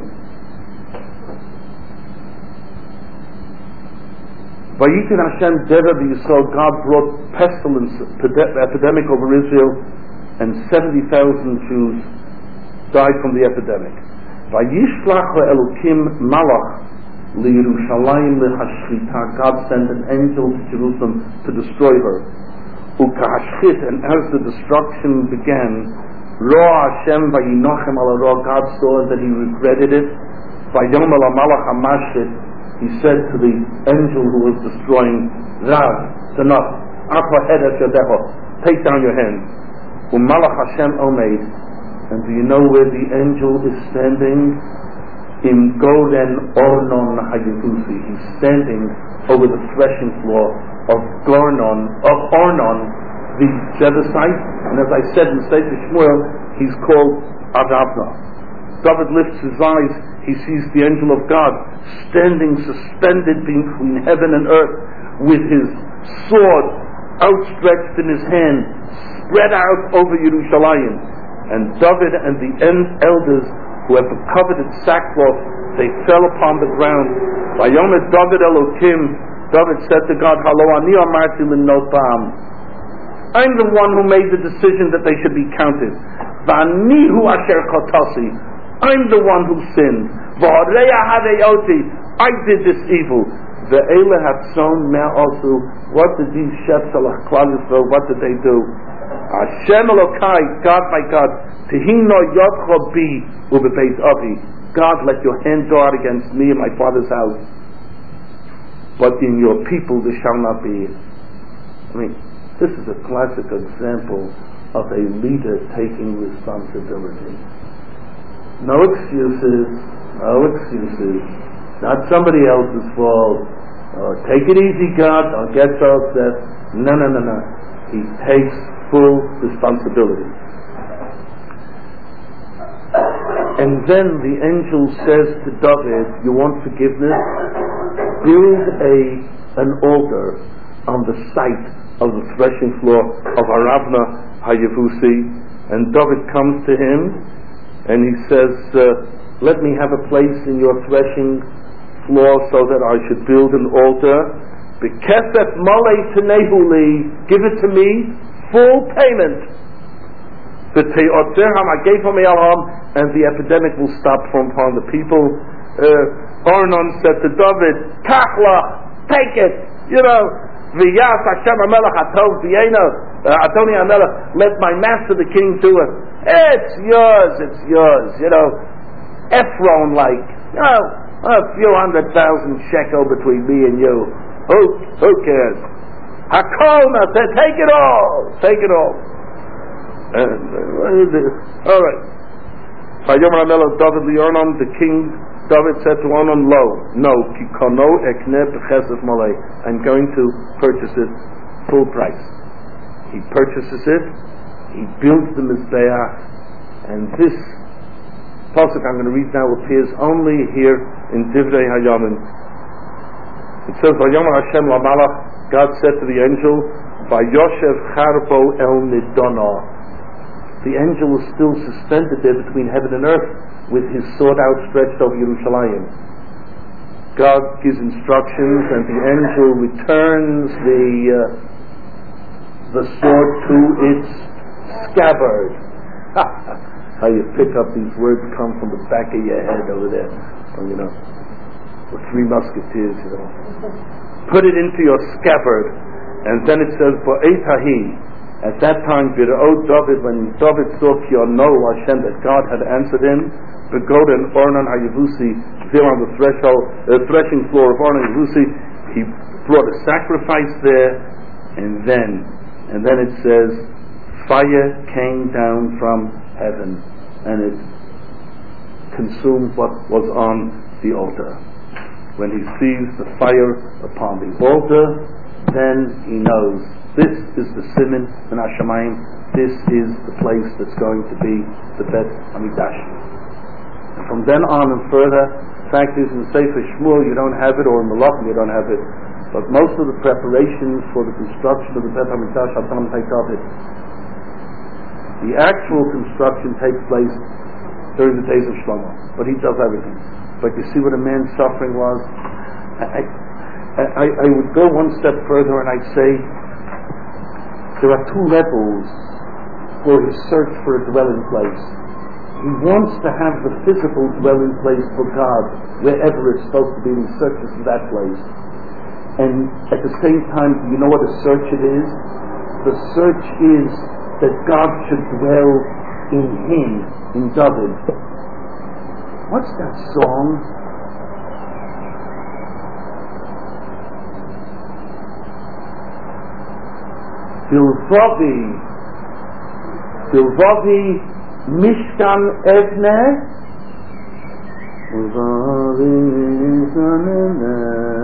Vayitin Hashem Deva b'Yisrael, God brought pestilence, epidemic over Israel, and 70,000 Jews died from the epidemic. Vayishlach Elokim Malach LiYerushalayim lehashchita, God sent an angel to Jerusalem to destroy her. Ukahashchit, and as the destruction began, Ro'a Hashem vayinochem ala ro'a, God saw that he regretted it. Vayom ala malach hamashchit, he said to the angel who was destroying, Rav, it's enough. Apa hedet yadecho, take down your hand. Umalach Hashem omeid, and do you know where the angel is standing? In Golden Ornon Hayevusi, he's standing over the threshing floor of Ornon, the Jebusite, and as I said in Sefer Shmuel, he's called Aravna. David lifts his eyes, he sees the angel of God standing suspended between heaven and earth with his sword outstretched in his hand, spread out over Yerushalayim. And David and the elders who had the coveted sackcloth, they fell upon the ground. Vayomer David Elokim, David said to God, Halo ani amarti l'nopam, I'm the one who made the decision that they should be counted. V'anihu asher chotasi, I'm the one who sinned. V'horeya hadeyoti, I did this evil. Ve'ele hatson me'osu, what did these chefs of Klal Yisrael, what did they do? Hashem Elokai, God my God, Tehino Yodcho Bi Ubebeit Avi, God, let your hand go out against me and my father's house, but in your people this shall not be. I mean, this is a classic example of a leader taking responsibility. No excuses, no excuses. Not somebody else's fault. Take it easy, God, don't get so upset. No. He takes full responsibility. And then the angel says to David, you want forgiveness? Build an altar on the site of the threshing floor of Aravna Hayevusi. And David comes to him and he says, let me have a place in your threshing floor so that I should build an altar. Bekesef malei tenehuli, give it to me, full payment. The te'otzerham agefam e'alham, and the epidemic will stop from upon the people. Ornon said to David, Kachla, take it. V'yas Hashem HaMelech atov v'yena, Adoni HaMelech, let my master the king do it. It's yours. Ephron a few 100,000 shekel between me and you. Who cares? Hakol, take it all. All right. Vayomer HaMelech David liOrnon, the king David said to Ornon, no, kikono ekne b'chesef malei, I'm going to purchase it full price. He purchases it, he builds the Mizbeach, and this pasuk I'm going to read now appears only here in Divrei Hayamim. It says, Vayomer Hashem lamalach, God said to the angel, Vayoshev charbo el nidona. The angel was still suspended there between heaven and earth with his sword outstretched over Yerushalayim. God gives instructions and the angel returns the sword to its scabbard. How you pick up these words come from the back of your head over there. The Three Musketeers, Put it into your scabbard. And then it says, Bo'etahi. At that time, David, when David saw Kiono Hashem, that God had answered him, Begoden Ornon Hayevusi, there on the threshing floor of Ornon Hayevusi, he brought a sacrifice there, and then it says, fire came down from heaven, and it consumed what was on the altar. When he sees the fire upon the altar, then he knows this is the Siman in Hashemayim. This is the place that's going to be the Bet Hamikdash. And from then on and further, the fact is in Sefer Shmuel you don't have it, or in Malachim you don't have it, but most of the preparations for the construction of the Bet Hamikdash are done by David. The actual construction takes place during the days of Shlomo, but he does everything. But you see what a man's suffering was. I would go one step further and I'd say there are two levels for his search for a dwelling place. He wants to have the physical dwelling place for God wherever it's supposed to be, and he searches for that place. And at the same time, you know what a search it is? The search is that God should dwell in him, in David. What's that song? Bilvavi Mishkan Evne. Bilvavi Mishkan Evne.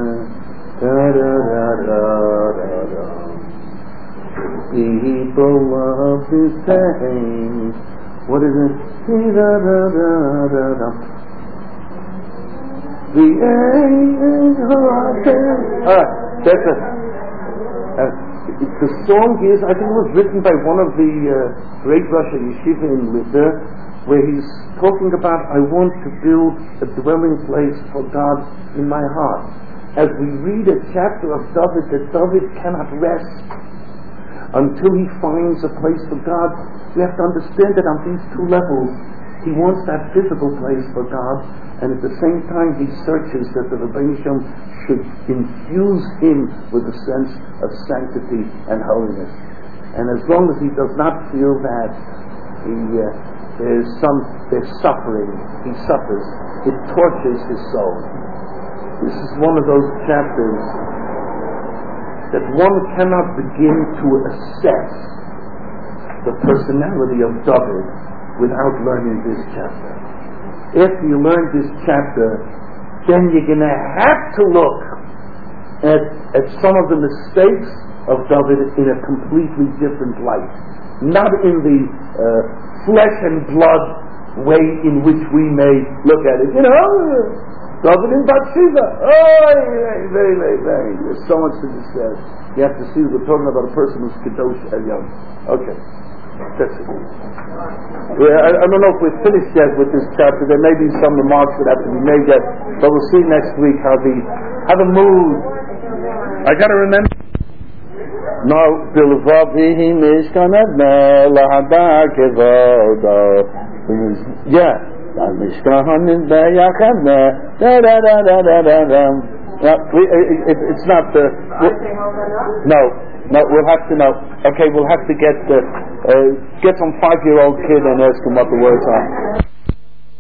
People love his saying. What is it? The that's it. The song is, I think it was written by one of the great Russian yeshiva in Luther, where he's talking about, I want to build a dwelling place for God in my heart. As we read a chapter of David, that David cannot rest until he finds a place for God. We have to understand that on these two levels, he wants that physical place for God, and at the same time he searches that the Rebbeinu Shem should infuse him with a sense of sanctity and holiness. And as long as he does not feel that, there's suffering, he suffers, it tortures his soul. This is one of those chapters that one cannot begin to assess the personality of David without learning this chapter. After you learn this chapter, then you're going to have to look at some of the mistakes of David in a completely different light. Not in the flesh and blood way in which we may look at it. You know, David and Bathsheba. There's so much to be said. You have to see we're talking about a person who's Kadosh Elyon. Okay. That's it. I don't know if we're finished yet with this chapter. There may be some remarks that have to be made yet, but we'll see next week how the mood. I got to remember. No, Bilvavi Mishkan Evne Lahadar Kevodo. Yeah. Mishkan is Beyachevne. It's not the. No, we'll have to know. Okay, we'll have to get some 5-year-old kid and ask him what the words are.